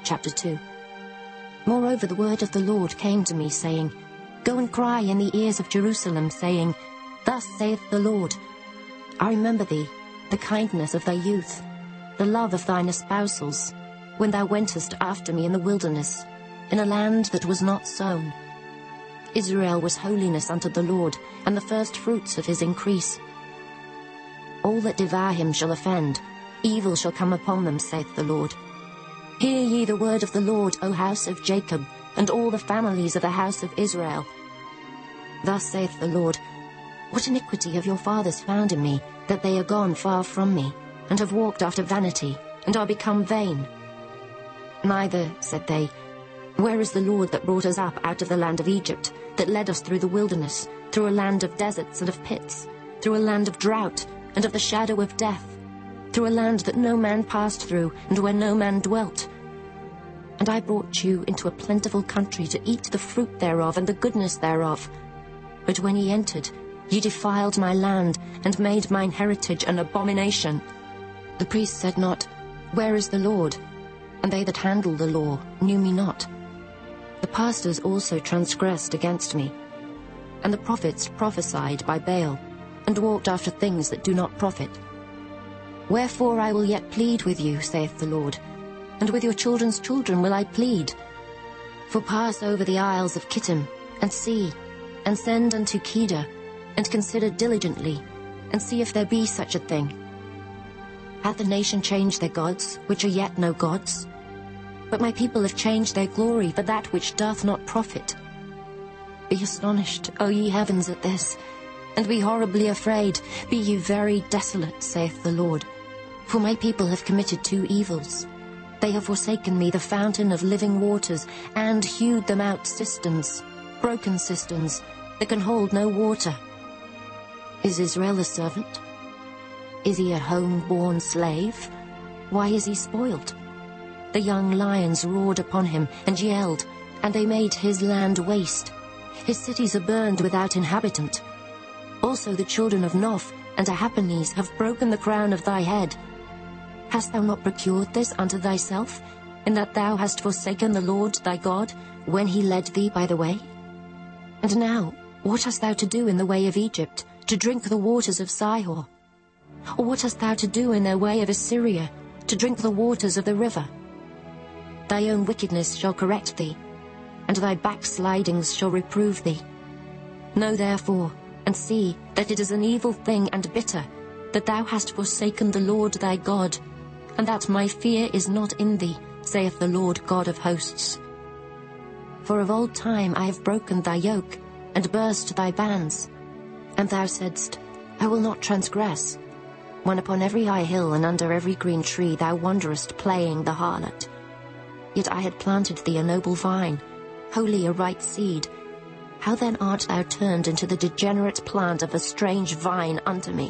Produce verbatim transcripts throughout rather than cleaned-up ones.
Chapter two. Moreover, the word of the Lord came to me, saying, Go and cry in the ears of Jerusalem, saying, Thus saith the Lord, I remember thee, the kindness of thy youth, the love of thine espousals, when thou wentest after me in the wilderness, in a land that was not sown. Israel was holiness unto the Lord, and the first fruits of his increase. All that devour him shall offend, evil shall come upon them, saith the Lord. Hear ye the word of the Lord, O house of Jacob, and all the families of the house of Israel. Thus saith the Lord, What iniquity have your fathers found in me, that they are gone far from me, and have walked after vanity, and are become vain? Neither, said they, Where is the Lord that brought us up out of the land of Egypt, that led us through the wilderness, through a land of deserts and of pits, through a land of drought, and of the shadow of death, through a land that no man passed through, and where no man dwelt? And I brought you into a plentiful country to eat the fruit thereof and the goodness thereof. But when ye entered, ye defiled my land, and made mine heritage an abomination. The priests said not, Where is the Lord? And they that handle the law knew me not. The pastors also transgressed against me, and the prophets prophesied by Baal, and walked after things that do not profit. Wherefore I will yet plead with you, saith the Lord, and with your children's children will I plead. For pass over the isles of Kittim, and see, and send unto Kedar, and consider diligently, and see if there be such a thing. Hath the nation changed their gods, which are yet no gods? But my people have changed their glory for that which doth not profit. Be astonished, O ye heavens, at this, and be horribly afraid, be ye very desolate, saith the Lord. For my people have committed two evils. They have forsaken me, the fountain of living waters, and hewed them out cisterns, broken cisterns, that can hold no water. Is Israel a servant? Is he a home-born slave? Why is he spoiled? The young lions roared upon him, and yelled, and they made his land waste. His cities are burned without inhabitant. Also the children of Noph and Ahaphanes have broken the crown of thy head. Hast thou not procured this unto thyself, in that thou hast forsaken the Lord thy God, when he led thee by the way? And now, what hast thou to do in the way of Egypt, to drink the waters of Sihor? Or what hast thou to do in the way of Assyria, to drink the waters of the river? Thy own wickedness shall correct thee, and thy backslidings shall reprove thee. Know therefore, and see that it is an evil thing and bitter, that thou hast forsaken the Lord thy God, and that my fear is not in thee, saith the Lord God of hosts. For of old time I have broken thy yoke, and burst thy bands. And thou saidst, I will not transgress, when upon every high hill and under every green tree thou wanderest playing the harlot. Yet I had planted thee a noble vine, wholly a right seed. How then art thou turned into the degenerate plant of a strange vine unto me?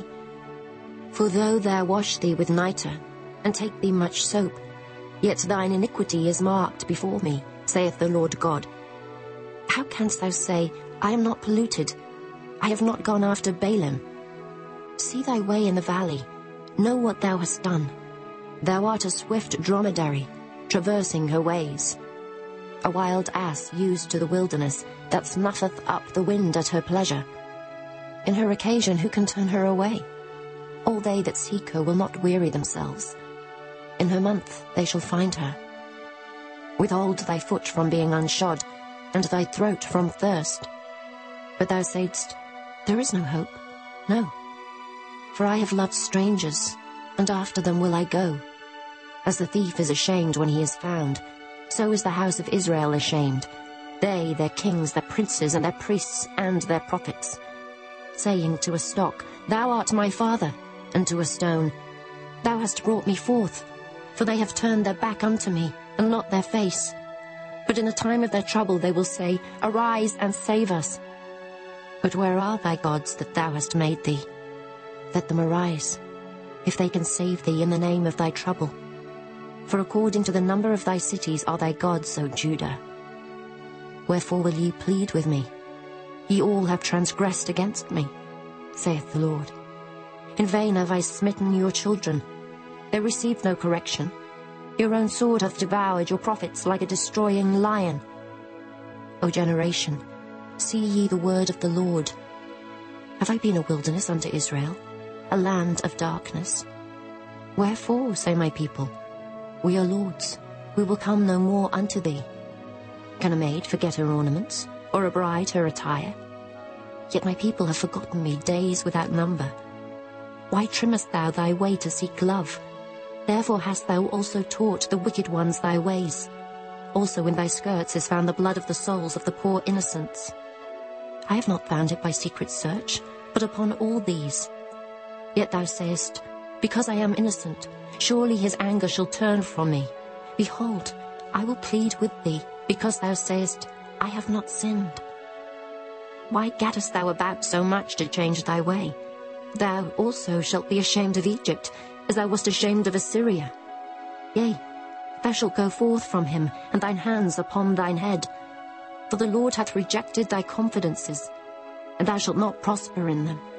For though thou wash thee with nitre, and take thee much soap, yet thine iniquity is marked before me, saith the Lord God. How canst thou say, I am not polluted, I have not gone after Balaam? See thy way in the valley, know what thou hast done. Thou art a swift dromedary, traversing her ways. A wild ass used to the wilderness, that snuffeth up the wind at her pleasure. In her occasion who can turn her away? All they that seek her will not weary themselves. In her month they shall find her. Withhold thy foot from being unshod, and thy throat from thirst. But thou saidst, There is no hope. No. For I have loved strangers, and after them will I go. As the thief is ashamed when he is found, so is the house of Israel ashamed, they, their kings, their princes, and their priests, and their prophets, saying to a stock, Thou art my father, and to a stone, Thou hast brought me forth. For they have turned their back unto me, and not their face. But in the time of their trouble they will say, Arise and save us. But where are thy gods that thou hast made thee? Let them arise, if they can save thee in the name of thy trouble. For according to the number of thy cities are thy gods, O Judah. Wherefore will ye plead with me? Ye all have transgressed against me, saith the Lord. In vain have I smitten your children. They received no correction. Your own sword hath devoured your prophets like a destroying lion. O generation, see ye the word of the Lord. Have I been a wilderness unto Israel, a land of darkness? Wherefore, say my people, we are lords, we will come no more unto thee. Can a maid forget her ornaments, or a bride her attire? Yet my people have forgotten me days without number. Why trimmest thou thy way to seek love? Therefore hast thou also taught the wicked ones thy ways. Also in thy skirts is found the blood of the souls of the poor innocents. I have not found it by secret search, but upon all these. Yet thou sayest, because I am innocent, surely his anger shall turn from me. Behold, I will plead with thee, because thou sayest, I have not sinned. Why gaddest thou about so much to change thy way? Thou also shalt be ashamed of Egypt, as thou wast ashamed of Assyria. Yea, thou shalt go forth from him, and thine hands upon thine head. For the Lord hath rejected thy confidences, and thou shalt not prosper in them.